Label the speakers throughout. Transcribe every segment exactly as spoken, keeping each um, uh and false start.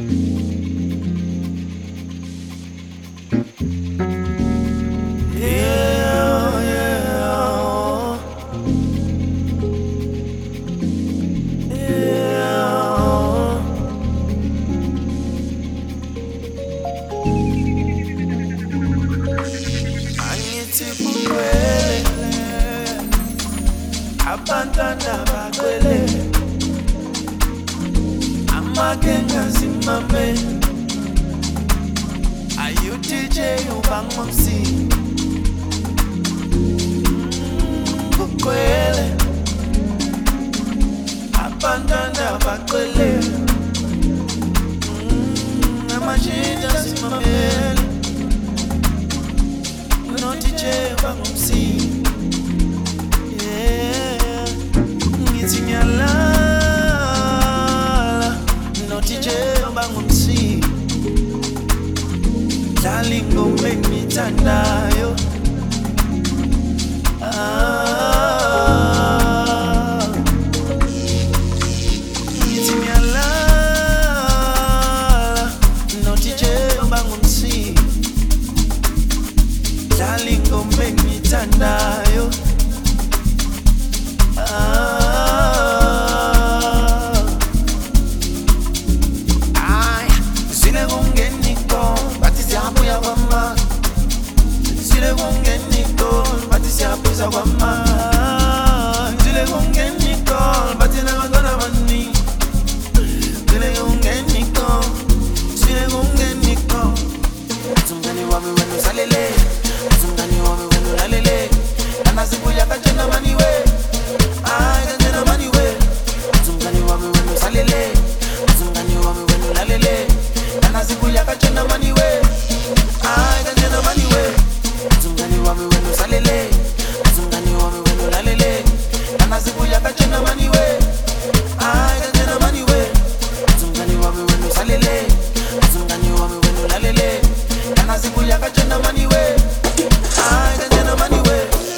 Speaker 1: Abantwana bagcwele amakenga simame ayu D J ubangomsi kugcwele abantwana bagcwele amashinja simame no D J ubangomsi Lingo make me tandayo ah Ngithi ngiyalala no D J bangumsi Lingo make me tandayo ah Ay sine kungeniko Siyabuya kwama Sile kungeniko Bati siyabuza kwama Sile kungeniko Bati nakatona mani Sile kungeniko Sile kungeniko Zungani wami wenu salele Zungani wami wenu lalele Anasibuya kachena mani we Ay kachena mani we Zungani wami wenu salele Zungani wami wenu lalele Anasibuya kachena mani we I can get the money way. Zungani wami wenu salele. Zungani wami wenu lalele. Anasibuya kachena money way. I can get the money way. Zungani wami wenu salele. Zungani wami wenu lalele. Anasibuya kachena money way. I can get the money way.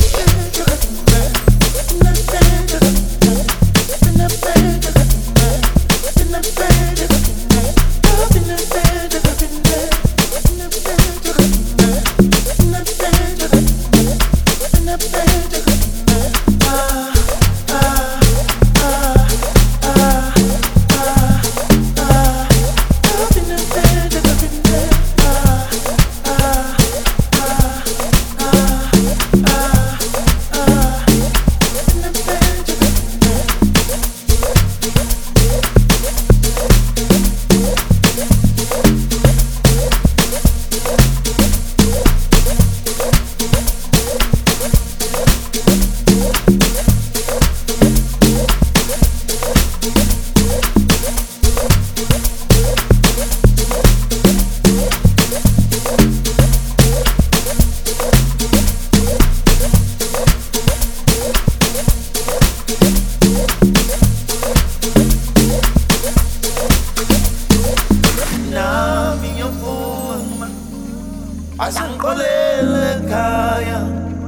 Speaker 1: Basangqolele ekhaya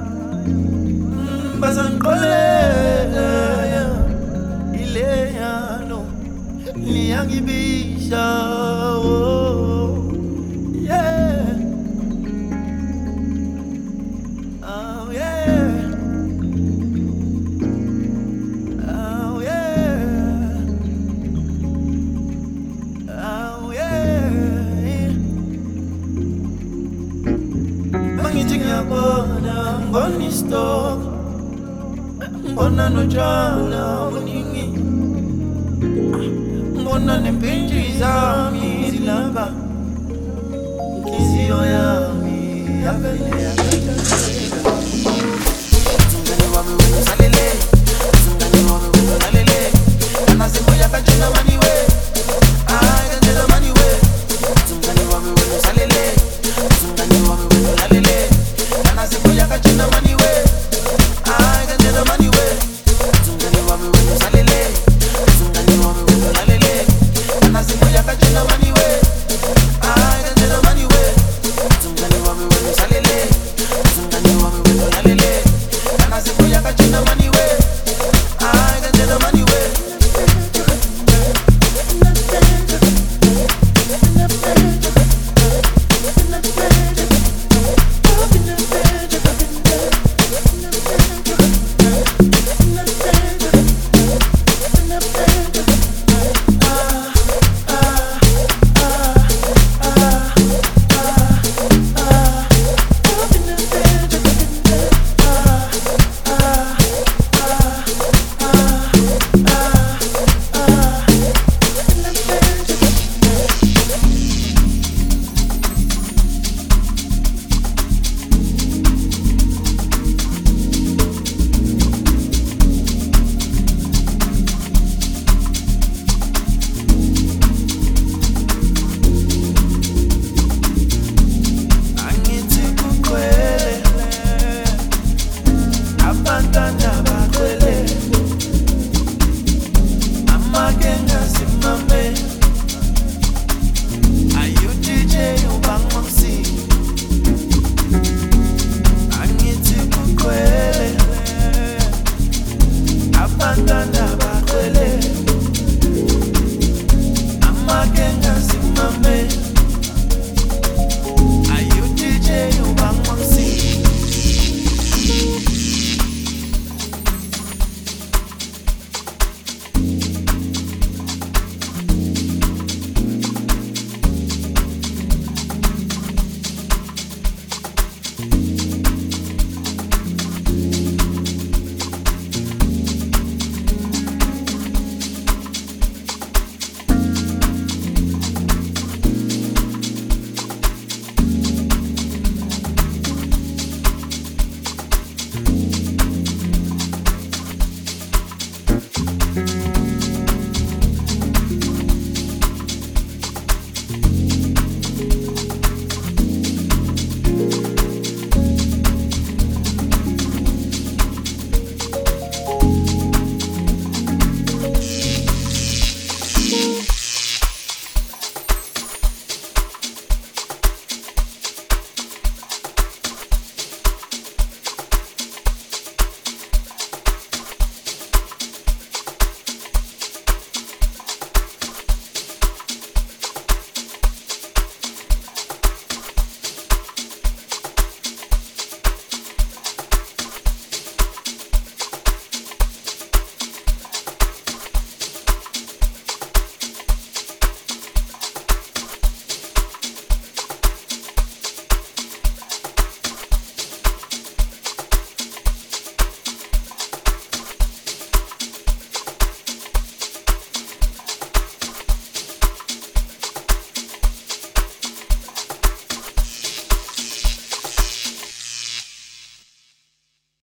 Speaker 1: Basangqolele ekhaya Ileyano liyangibisha oh yeah oh yeah oh yeah oh yeah Mangithi ngiyabona ngoni stop Ngona nojala uningi Ngona nempinji zami zilamba Inhliziyo yami yavele yavele Zungani wami wenu salele Zungani wami wenu lalele Anasibuya kachena mani we Ay kachena mani we Zungani wami wenu salele Zungani wami wenu lalele Anasibuya kachena mani we Ay kachena mani we Zungani wami wenu salele Zungani wami wenu lalele Anasibuya kachena mani